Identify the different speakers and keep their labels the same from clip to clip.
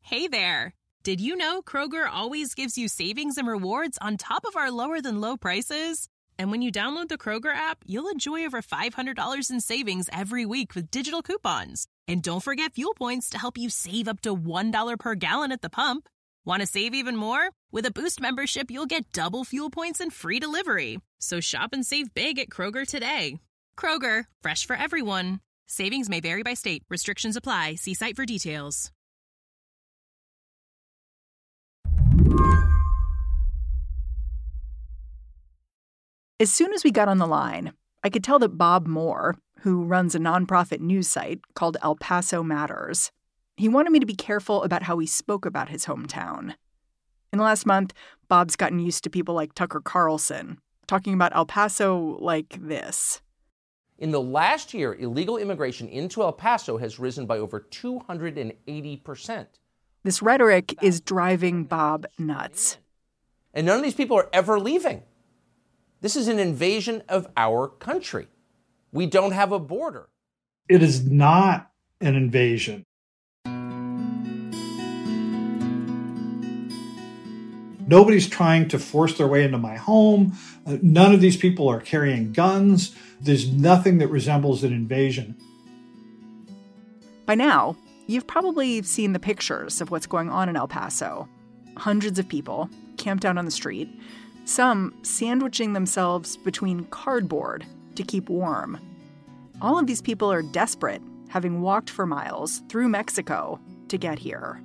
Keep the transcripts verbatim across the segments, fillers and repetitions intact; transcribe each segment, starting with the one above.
Speaker 1: Hey there! Did you know Kroger always gives you savings and rewards on top of our lower-than-low prices? And when you download the Kroger app, you'll enjoy over five hundred dollars in savings every week with digital coupons. And don't forget fuel points to help you save up to one dollar per gallon at the pump. Want to save even more? With a Boost membership, you'll get double fuel points and free delivery. So shop and save big at Kroger today. Kroger, fresh for everyone. Savings may vary by state. Restrictions apply. See site for details.
Speaker 2: As soon as we got on the line, I could tell that Bob Moore, who runs a nonprofit news site called El Paso Matters, he wanted me to be careful about how he spoke about his hometown. In the last month, Bob's gotten used to people like Tucker Carlson talking about El Paso like this.
Speaker 3: In the last year, illegal immigration into El Paso has risen by over two hundred eighty percent.
Speaker 2: This rhetoric is driving Bob nuts.
Speaker 3: And none of these people are ever leaving. This is an invasion of our country. We don't have a border.
Speaker 4: It is not an invasion. Nobody's trying to force their way into my home. Uh, none of these people are carrying guns. There's nothing that resembles an invasion.
Speaker 2: By now, you've probably seen the pictures of what's going on in El Paso. Hundreds of people camped out on the street, some sandwiching themselves between cardboard to keep warm. All of these people are desperate, having walked for miles through Mexico to get here.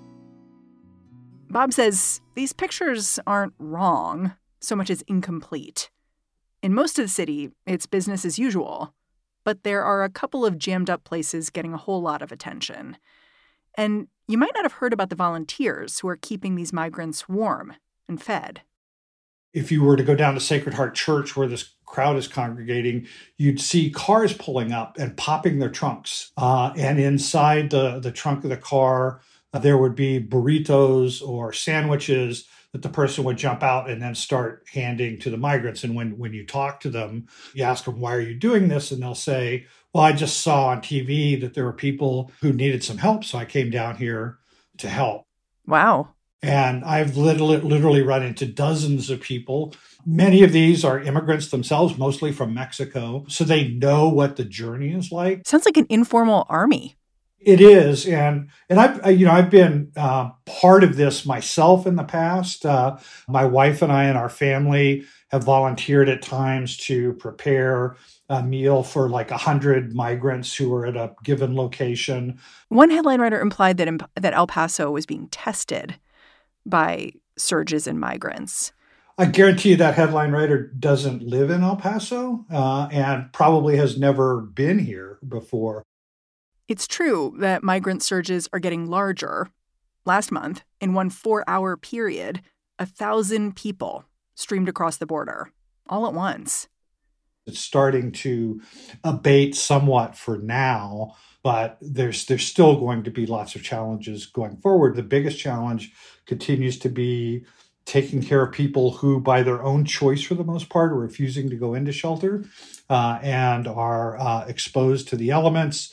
Speaker 2: Bob says these pictures aren't wrong so much as incomplete. In most of the city, it's business as usual, but there are a couple of jammed up places getting a whole lot of attention. And you might not have heard about the volunteers who are keeping these migrants warm and fed.
Speaker 4: If you were to go down to Sacred Heart Church where this crowd is congregating, you'd see cars pulling up and popping their trunks. Uh, and inside the, the trunk of the car, uh, there would be burritos or sandwiches that the person would jump out and then start handing to the migrants. And when, when you talk to them, you ask them, why are you doing this? And they'll say, well, I just saw on T V that there were people who needed some help, so I came down here to help.
Speaker 2: Wow. And
Speaker 4: I've literally, literally run into dozens of people. Many of these are immigrants themselves, mostly from Mexico, so they know what the journey is like.
Speaker 2: Sounds like an informal army.
Speaker 4: It is, and and I've you know I've been uh, part of this myself in the past. Uh, my wife and I and our family have volunteered at times to prepare a meal for like a hundred migrants who are at a given location.
Speaker 2: One headline writer implied that that El Paso was being tested by surges in migrants.
Speaker 4: I guarantee you that headline writer doesn't live in El Paso uh, and probably has never been here before.
Speaker 2: It's true that migrant surges are getting larger. Last month, in one four-hour period, a thousand people streamed across the border, all at once.
Speaker 4: It's starting to abate somewhat for now, but there's there's still going to be lots of challenges going forward. The biggest challenge continues to be taking care of people who, by their own choice for the most part, are refusing to go into shelter uh, and are uh, exposed to the elements.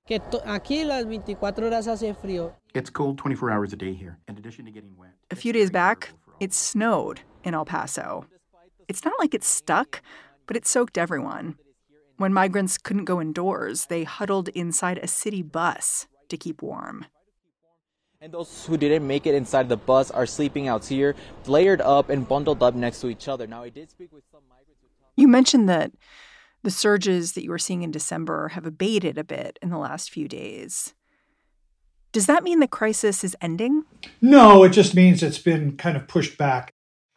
Speaker 5: It's cold twenty-four hours a day here, in addition to getting wet.
Speaker 2: A few days back, it snowed in El Paso. It's not like it's stuck, but it soaked everyone. When migrants couldn't go indoors, they huddled inside a city bus to keep warm.
Speaker 6: And those who didn't make it inside the bus are sleeping out here, layered up and bundled up next to each other. Now, I did speak with some migrants.
Speaker 2: You mentioned that the surges that you were seeing in December have abated a bit in the last few days. Does that mean the crisis is ending?
Speaker 4: No, it just means it's been kind of pushed back.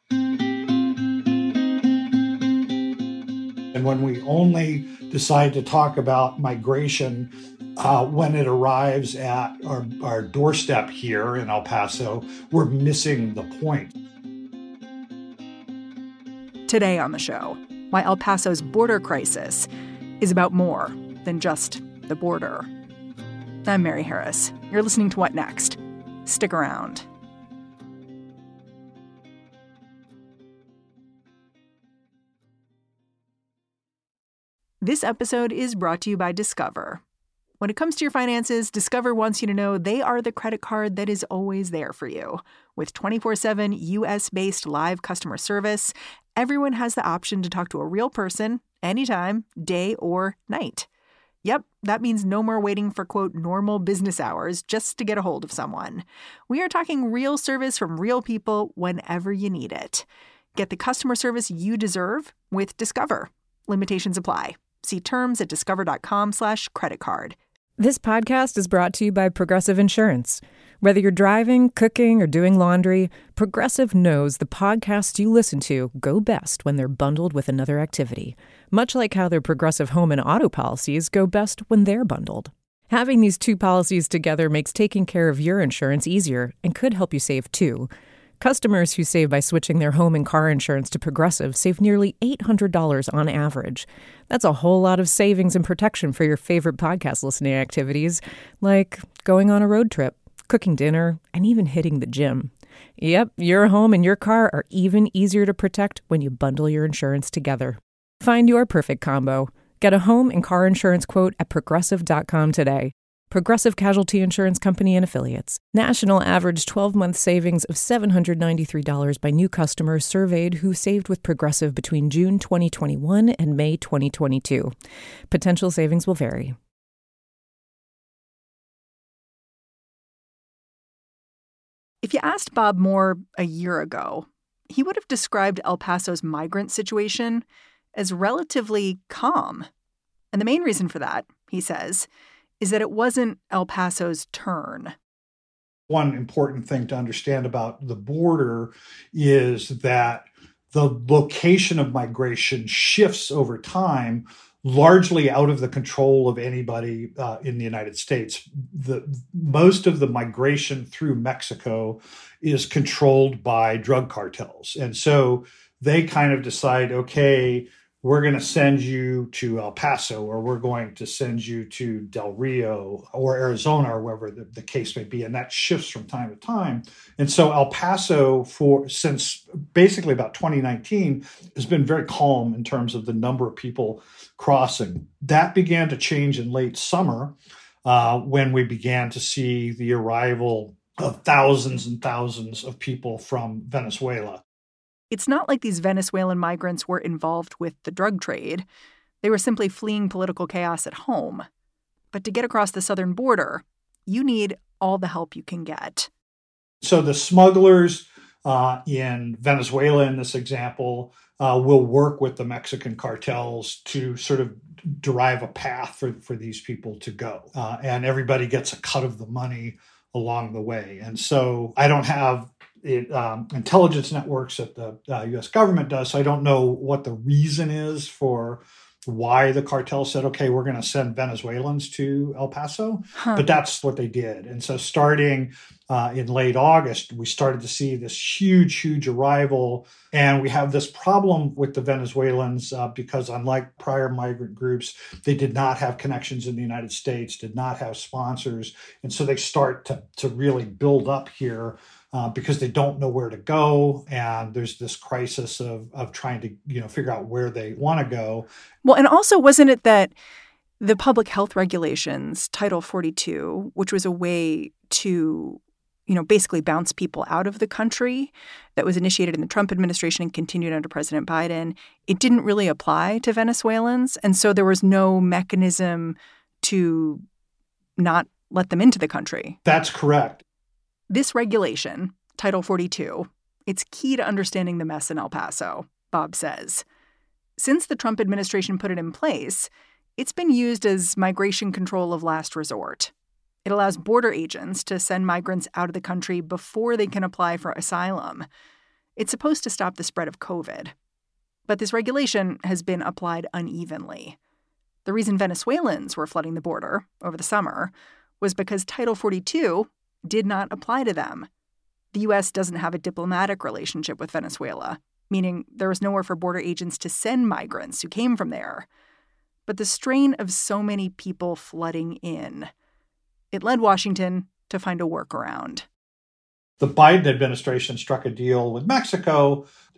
Speaker 4: And when we only decide to talk about migration uh, when it arrives at our, our doorstep here in El Paso, we're missing the point.
Speaker 2: Today on the show, why El Paso's border crisis is about more than just the border. I'm Mary Harris. You're listening to What Next? Stick around. This episode is brought to you by Discover. When it comes to your finances, Discover wants you to know they are the credit card that is always there for you. With twenty-four seven U S-based live customer service, everyone has the option to talk to a real person anytime, day or night. Yep, that means no more waiting for, quote, normal business hours just to get a hold of someone. We are talking real service from real people whenever you need it. Get the customer service you deserve with Discover. Limitations apply. See terms at discover.com slash credit card.
Speaker 7: This podcast is brought to you by Progressive Insurance. Whether you're driving, cooking, or doing laundry, Progressive knows the podcasts you listen to go best when they're bundled with another activity, much like how their Progressive home and auto policies go best when they're bundled. Having these two policies together makes taking care of your insurance easier and could help you save too. Customers who save by switching their home and car insurance to Progressive save nearly eight hundred dollars on average. That's a whole lot of savings and protection for your favorite podcast listening activities, like going on a road trip, cooking dinner, and even hitting the gym. Yep, your home and your car are even easier to protect when you bundle your insurance together. Find your perfect combo. Get a home and car insurance quote at progressive dot com today. Progressive Casualty Insurance Company and Affiliates. National average twelve-month savings of seven hundred ninety-three dollars by new customers surveyed who saved with Progressive between June twenty twenty-one and May twenty twenty-two. Potential savings will vary.
Speaker 2: If you asked Bob Moore a year ago, he would have described El Paso's migrant situation as relatively calm. And the main reason for that, he says, is that it wasn't El Paso's turn.
Speaker 4: One important thing to understand about the border is that the location of migration shifts over time, largely out of the control of anybody uh, in the United States. The, most of the migration through Mexico is controlled by drug cartels. And so they kind of decide, okay, we're going to send you to El Paso, or we're going to send you to Del Rio or Arizona, or wherever the, the case may be. And that shifts from time to time. And so El Paso, for since basically about twenty nineteen, has been very calm in terms of the number of people crossing. That began to change in late summer uh, when we began to see the arrival of thousands and thousands of people from Venezuela.
Speaker 2: It's not like these Venezuelan migrants were involved with the drug trade. They were simply fleeing political chaos at home. But to get across the southern border, you need all the help you can get.
Speaker 4: So the smugglers uh, in Venezuela, in this example, uh, will work with the Mexican cartels to sort of derive a path for, for these people to go. Uh, and everybody gets a cut of the money along the way. And so I don't have It, um, intelligence networks that the uh, U S government does. So I don't know what the reason is for why the cartel said, okay, we're going to send Venezuelans to El Paso. Huh. But that's what they did. And so starting uh, in late August, we started to see this huge, huge arrival. And we have this problem with the Venezuelans uh, because unlike prior migrant groups, they did not have connections in the United States, did not have sponsors. And so they start to, to really build up here. Uh, because they don't know where to go, and there's this crisis of of trying to you know figure out where they want to go.
Speaker 2: Well, and also wasn't it that the public health regulations, Title forty-two, which was a way to you know basically bounce people out of the country, that was initiated in the Trump administration and continued under President Biden, it didn't really apply to Venezuelans, and so there was no mechanism to not let them into the country.
Speaker 4: That's correct.
Speaker 2: This regulation, Title forty-two, it's key to understanding the mess in El Paso, Bob says. Since the Trump administration put it in place, it's been used as migration control of last resort. It allows border agents to send migrants out of the country before they can apply for asylum. It's supposed to stop the spread of COVID. But this regulation has been applied unevenly. The reason Venezuelans were flooding the border over the summer was because Title forty-two did not apply to them. The U S doesn't have a diplomatic relationship with Venezuela, meaning there was nowhere for border agents to send migrants who came from there. But the strain of so many people flooding in, it led Washington to find a workaround.
Speaker 4: The Biden administration struck a deal with Mexico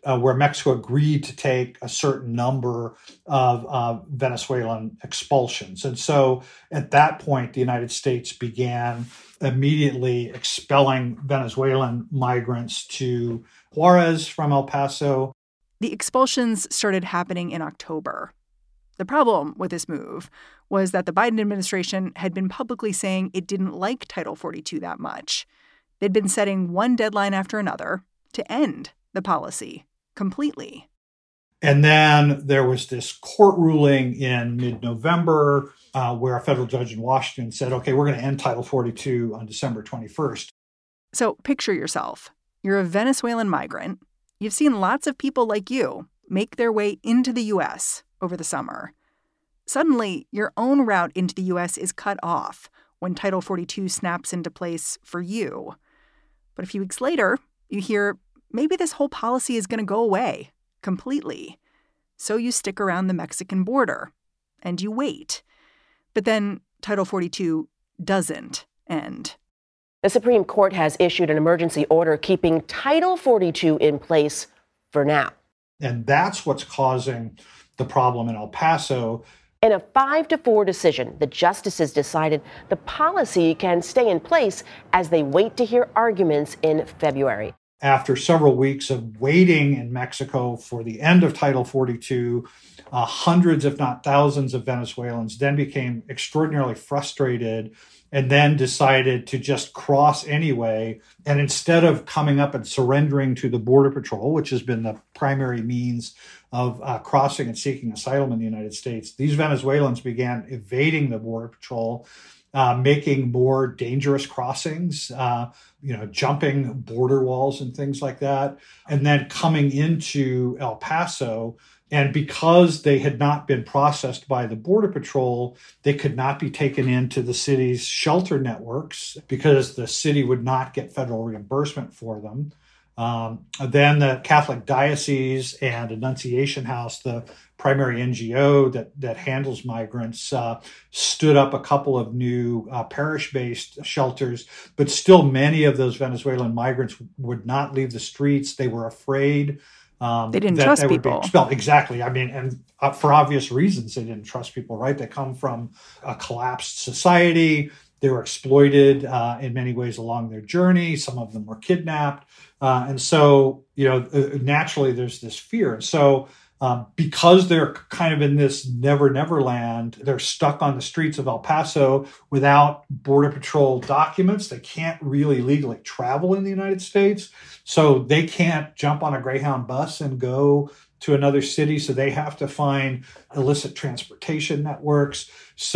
Speaker 4: uh, where Mexico agreed to take a certain number of uh, Venezuelan expulsions. And so at that point, the United States began immediately expelling Venezuelan migrants to Juarez from El Paso.
Speaker 2: The expulsions started happening in October. The problem with this move was that the Biden administration had been publicly saying it didn't like Title forty-two that much. They'd been setting one deadline after another to end the policy completely.
Speaker 4: And then there was this court ruling in mid-November uh, where a federal judge in Washington said, okay, we're going to end Title forty-two on December twenty-first.
Speaker 2: So picture yourself. You're a Venezuelan migrant. You've seen lots of people like you make their way into the U S over the summer. Suddenly, your own route into the U S is cut off when Title forty-two snaps into place for you. But a few weeks later, you hear maybe this whole policy is going to go away completely. So you stick around the Mexican border and you wait. But then Title forty-two doesn't end.
Speaker 8: The Supreme Court has issued an emergency order keeping Title forty-two in place for now.
Speaker 4: And that's what's causing the problem in El Paso.
Speaker 8: In a five to four decision, the justices decided the policy can stay in place as they wait to hear arguments in February.
Speaker 4: After several weeks of waiting in Mexico for the end of Title forty-two, uh, hundreds, if not thousands, of Venezuelans then became extraordinarily frustrated and then decided to just cross anyway. And instead of coming up and surrendering to the Border Patrol, which has been the primary means of uh, crossing and seeking asylum in the United States, these Venezuelans began evading the Border Patrol, uh, making more dangerous crossings, uh, you know, jumping border walls and things like that, and then coming into El Paso. And because they had not been processed by the Border Patrol, they could not be taken into the city's shelter networks because the city would not get federal reimbursement for them. Um, then the Catholic Diocese and Annunciation House, the primary N G O that, that handles migrants, uh, stood up a couple of new uh, parish-based shelters, but still many of those Venezuelan migrants would not leave the streets. They were afraid. Um,
Speaker 2: they didn't
Speaker 4: that
Speaker 2: trust
Speaker 4: they would
Speaker 2: people.
Speaker 4: Be expelled. Exactly. I mean, and uh, for obvious reasons, they didn't trust people, right? They come from a collapsed society. They were exploited uh, in many ways along their journey. Some of them were kidnapped. Uh, and so, you know, uh, naturally there's this fear. And so um, because they're kind of in this never, never land, they're stuck on the streets of El Paso without Border Patrol documents. They can't really legally travel in the United States. So they can't jump on a Greyhound bus and go to another city. So they have to find illicit transportation networks.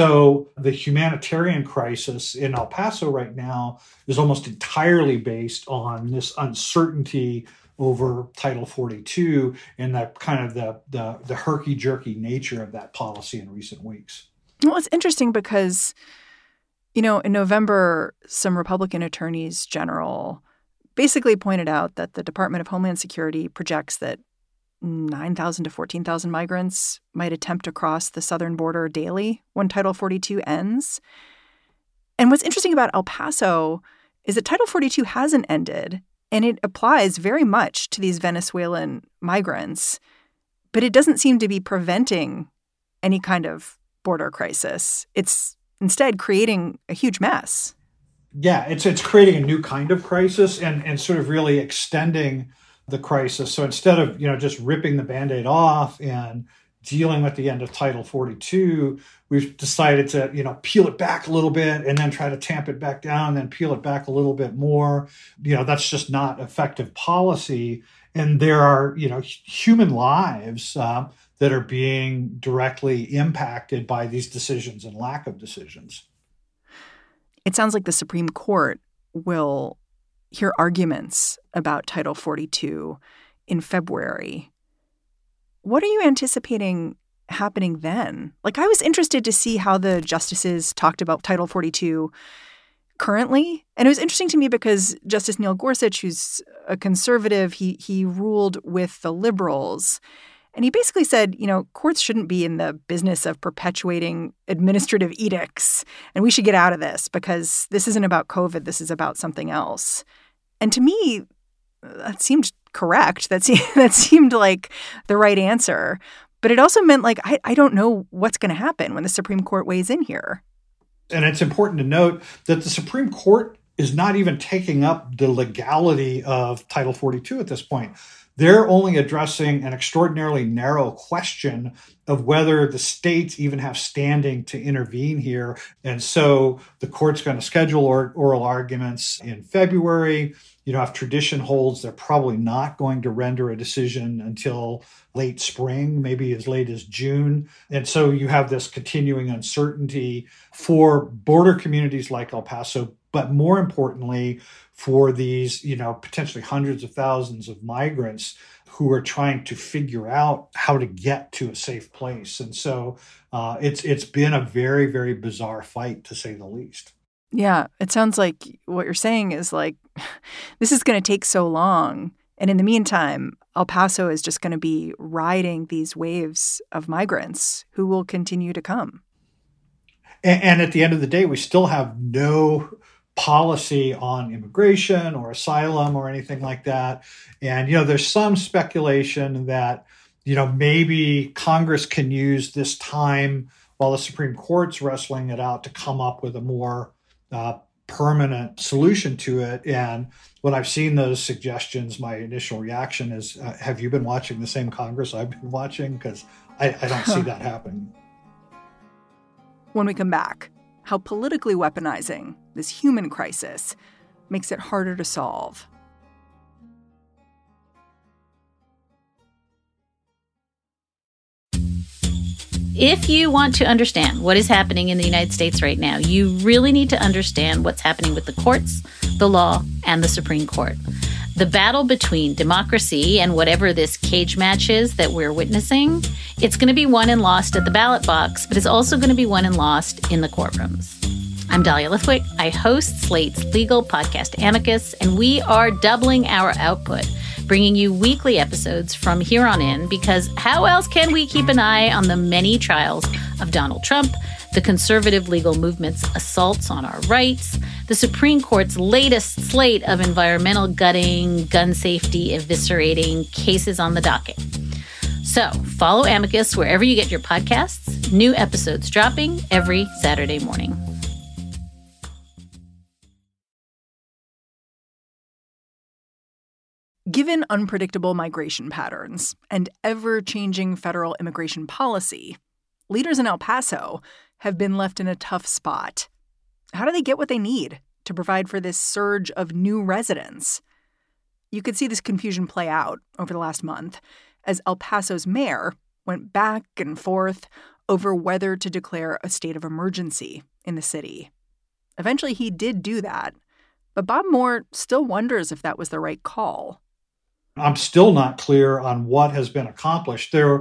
Speaker 4: So the humanitarian crisis in El Paso right now is almost entirely based on this uncertainty over Title forty-two and that kind of the, the, the herky-jerky nature of that policy in recent weeks.
Speaker 2: Well, it's interesting because, you know, in November, some Republican attorneys general basically pointed out that the Department of Homeland Security projects that nine thousand to fourteen thousand migrants might attempt to cross the southern border daily when Title forty-two ends. And what's interesting about El Paso is that Title forty-two hasn't ended, and it applies very much to these Venezuelan migrants, but it doesn't seem to be preventing any kind of border crisis. It's instead creating a huge mess.
Speaker 4: Yeah, it's it's creating a new kind of crisis and, and sort of really extending the crisis. So instead of, you know, just ripping the Band-Aid off and dealing with the end of Title forty-two, we've decided to, you know, peel it back a little bit and then try to tamp it back down and then peel it back a little bit more. You know, that's just not effective policy. And there are, you know, human lives uh, that are being directly impacted by these decisions and lack of decisions.
Speaker 2: It sounds like the Supreme Court will hear arguments about Title forty-two in February. What are you anticipating happening then? Like, I was interested to see how the justices talked about Title forty-two currently. And it was interesting to me because Justice Neil Gorsuch, who's a conservative, he he ruled with the liberals. And he basically said, you know, courts shouldn't be in the business of perpetuating administrative edicts. And we should get out of this because this isn't about COVID. This is about something else. And to me, that seemed correct. That, se- that seemed like the right answer. But it also meant like, I, I don't know what's going to happen when the Supreme Court weighs in here.
Speaker 4: And it's important to note that the Supreme Court is not even taking up the legality of Title forty-two at this point. They're only addressing an extraordinarily narrow question of whether the states even have standing to intervene here. And so the court's going to schedule or, oral arguments in February. You know, if tradition holds, they're probably not going to render a decision until late spring, maybe as late as June. And so you have this continuing uncertainty for border communities like El Paso, but more importantly, for these, you know, potentially hundreds of thousands of migrants who are trying to figure out how to get to a safe place. And so uh, it's it's been a very, very bizarre fight, to say the least.
Speaker 2: Yeah, it sounds like what you're saying is like, this is going to take so long. And in the meantime, El Paso is just going to be riding these waves of migrants who will continue to come.
Speaker 4: And, and at the end of the day, we still have no policy on immigration or asylum or anything like that. And, you know, there's some speculation that, you know, maybe Congress can use this time while the Supreme Court's wrestling it out to come up with a more uh, permanent solution to it. And when I've seen those suggestions, my initial reaction is, uh, have you been watching the same Congress I've been watching? Because I, I don't see that happening.
Speaker 2: When we come back, how politically weaponizing this human crisis makes it harder to solve.
Speaker 9: If you want to understand what is happening in the United States right now, you really need to understand what's happening with the courts, the law, and the Supreme Court. The battle between democracy and whatever this cage match is that we're witnessing, it's going to be won and lost at the ballot box, but it's also going to be won and lost in the courtrooms. I'm Dahlia Lithwick. I host Slate's legal podcast Amicus, and we are doubling our output, bringing you weekly episodes from here on in, because how else can we keep an eye on the many trials of Donald Trump, the conservative legal movement's assaults on our rights, the Supreme Court's latest slate of environmental gutting, gun safety eviscerating cases on the docket. So follow Amicus wherever you get your podcasts. New episodes dropping every Saturday morning.
Speaker 2: Given unpredictable migration patterns and ever-changing federal immigration policy, leaders in El Paso have been left in a tough spot. How do they get what they need to provide for this surge of new residents? You could see this confusion play out over the last month as El Paso's mayor went back and forth over whether to declare a state of emergency in the city. Eventually, he did do that, but Bob Moore still wonders if that was the right call.
Speaker 4: I'm still not clear on what has been accomplished. There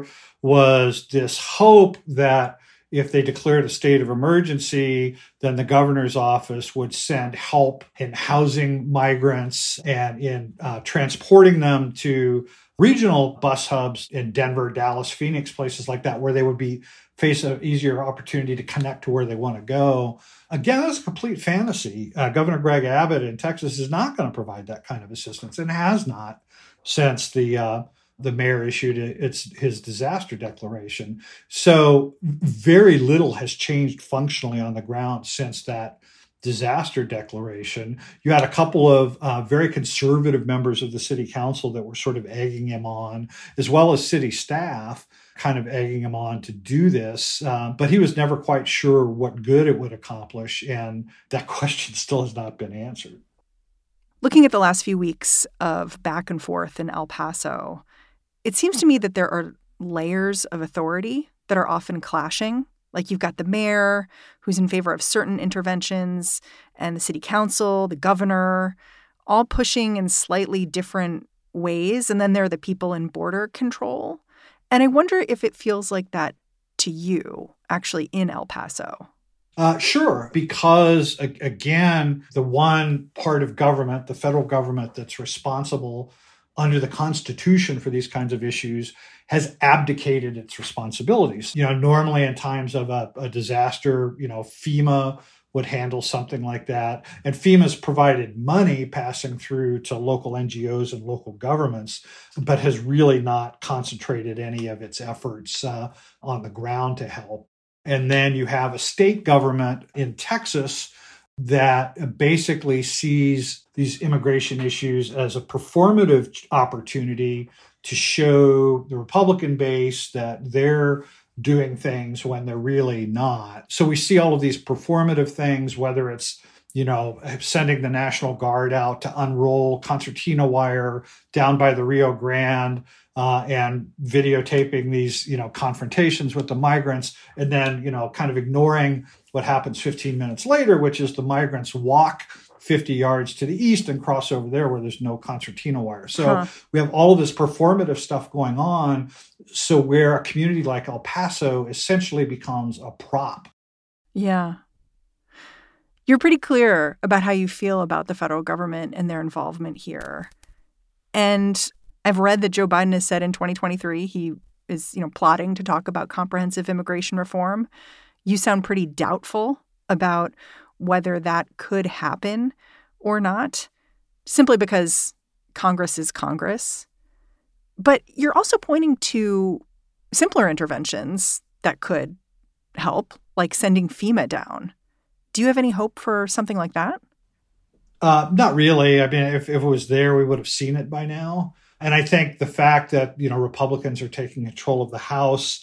Speaker 4: was this hope that if they declared a state of emergency, then the governor's office would send help in housing migrants and in uh, transporting them to regional bus hubs in Denver, Dallas, Phoenix, places like that, where they would be face an easier opportunity to connect to where they want to go. Again, that's a complete fantasy. Uh, Governor Greg Abbott in Texas is not going to provide that kind of assistance and has not since the uh, the mayor issued its his disaster declaration. So very little has changed functionally on the ground since that disaster declaration. You had a couple of uh, very conservative members of the city council that were sort of egging him on, as well as city staff kind of egging him on to do this. Uh, but he was never quite sure what good it would accomplish. And that question still has not been answered.
Speaker 2: Looking at the last few weeks of back and forth in El Paso, it seems to me that there are layers of authority that are often clashing. Like you've got the mayor, who's in favor of certain interventions, and the city council, the governor, all pushing in slightly different ways. And then there are the people in border control. And I wonder if it feels like that to you, actually, in El Paso.
Speaker 4: Uh, sure, because, again, the one part of government, the federal government that's responsible under the Constitution for these kinds of issues, has abdicated its responsibilities. You know, normally in times of a, a disaster, you know, FEMA would handle something like that. And FEMA's provided money passing through to local N G Os and local governments, but has really not concentrated any of its efforts uh, on the ground to help. And then you have a state government in Texas that basically sees these immigration issues as a performative opportunity to show the Republican base that they're doing things when they're really not. So we see all of these performative things, whether it's, you know, sending the National Guard out to unroll concertina wire down by the Rio Grande uh, and videotaping these, you know, confrontations with the migrants, and then, you know, kind of ignoring what happens fifteen minutes later, which is the migrants walk fifty yards to the east and cross over there where there's no concertina wire. So huh. we have all of this performative stuff going on. So where a community like El Paso essentially becomes a prop.
Speaker 2: Yeah. You're pretty clear about how you feel about the federal government and their involvement here. And I've read that Joe Biden has said in twenty twenty-three he is, you know, plotting to talk about comprehensive immigration reform. You sound pretty doubtful about whether that could happen or not, simply because Congress is Congress. But you're also pointing to simpler interventions that could help, like sending FEMA down. Do you have any hope for something like that?
Speaker 4: Uh, not really. I mean, if, if it was there, we would have seen it by now. And I think the fact that, you know, Republicans are taking control of the House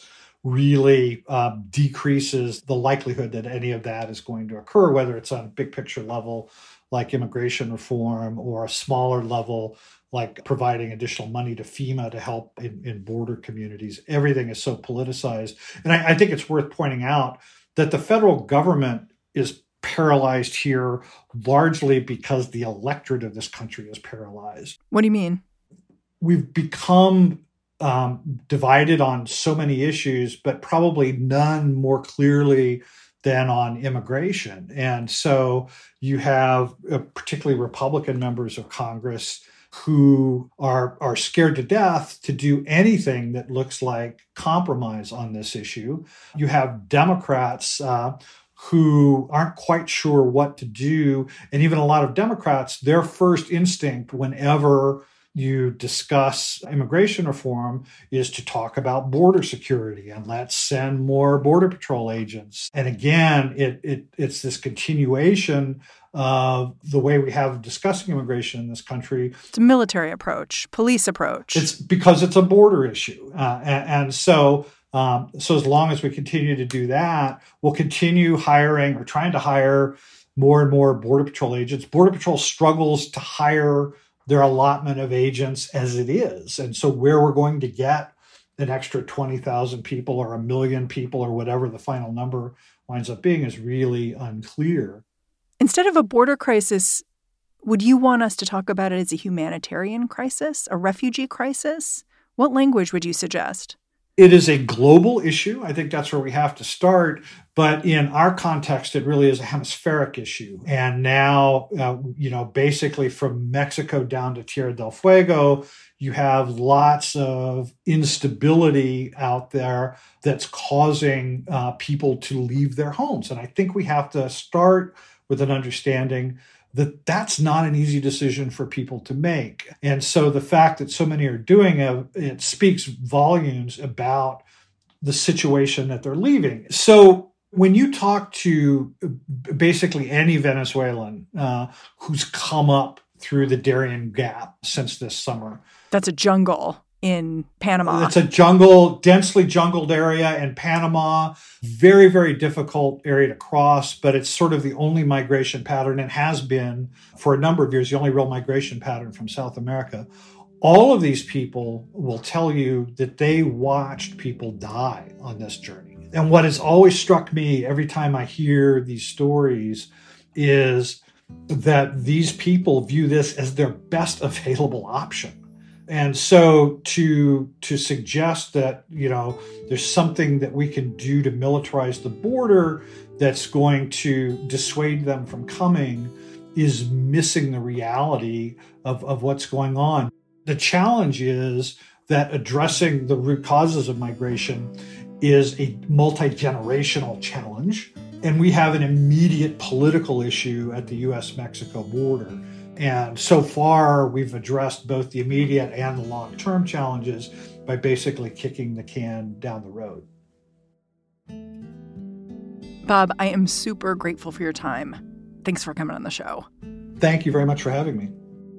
Speaker 4: really uh, decreases the likelihood that any of that is going to occur, whether it's on a big picture level like immigration reform or a smaller level like providing additional money to FEMA to help in, in border communities. Everything is so politicized. And I, I think it's worth pointing out that the federal government is paralyzed here largely because the electorate of this country is paralyzed.
Speaker 2: What do you mean?
Speaker 4: We've become um, divided on so many issues, but probably none more clearly than on immigration. And so you have uh, particularly Republican members of Congress who are, are scared to death to do anything that looks like compromise on this issue. You have Democrats uh, who aren't quite sure what to do. And even a lot of Democrats, their first instinct whenever you discuss immigration reform is to talk about border security and let's send more Border Patrol agents. And again, it, it it's this continuation of the way we have discussing immigration in this country.
Speaker 2: It's a military approach, police approach.
Speaker 4: It's because it's a border issue. Uh, and, and so um, so as long as we continue to do that, we'll continue hiring or trying to hire more and more Border Patrol agents. Border Patrol struggles to hire their allotment of agents as it is. And so where we're going to get an extra twenty thousand people or a million people or whatever the final number winds up being is really unclear.
Speaker 2: Instead of a border crisis, would you want us to talk about it as a humanitarian crisis, a refugee crisis? What language would you suggest?
Speaker 4: It is a global issue. I think that's where we have to start. But in our context, it really is a hemispheric issue. And now, uh, you know, basically from Mexico down to Tierra del Fuego, you have lots of instability out there that's causing uh, people to leave their homes. And I think we have to start with an understanding that that's not an easy decision for people to make. And so the fact that so many are doing it, it speaks volumes about the situation that they're leaving. So when you talk to basically any Venezuelan uh, who's come up through the Darien Gap since this summer.
Speaker 2: That's a jungle in Panama.
Speaker 4: It's a jungle, densely jungled area in Panama. Very, very difficult area to cross, but it's sort of the only migration pattern and has been for a number of years, the only real migration pattern from South America. All of these people will tell you that they watched people die on this journey. And what has always struck me every time I hear these stories is that these people view this as their best available option. And so to to suggest that, you know, there's something that we can do to militarize the border that's going to dissuade them from coming is missing the reality of, of what's going on. The challenge is that addressing the root causes of migration is a multi-generational challenge. And we have an immediate political issue at the U S Mexico border. And so far, we've addressed both the immediate and the long-term challenges by basically kicking the can down the road.
Speaker 2: Bob, I am super grateful for your time. Thanks for coming on the show.
Speaker 4: Thank you very much for having me.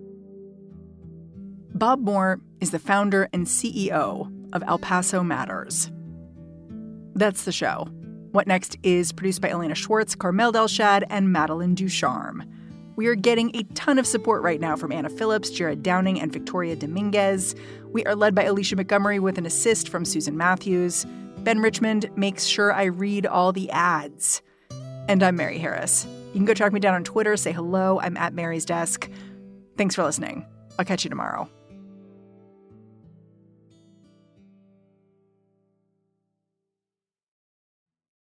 Speaker 2: Bob Moore is the founder and C E O of El Paso Matters. That's the show. What Next is produced by Elena Schwartz, Carmel Delshad, and Madeline Ducharme. We are getting a ton of support right now from Anna Phillips, Jared Downing, and Victoria Dominguez. We are led by Alicia Montgomery with an assist from Susan Matthews. Ben Richmond makes sure I read all the ads. And I'm Mary Harris. You can go track me down on Twitter, say hello. I'm at Mary's Desk. Thanks for listening. I'll catch you tomorrow.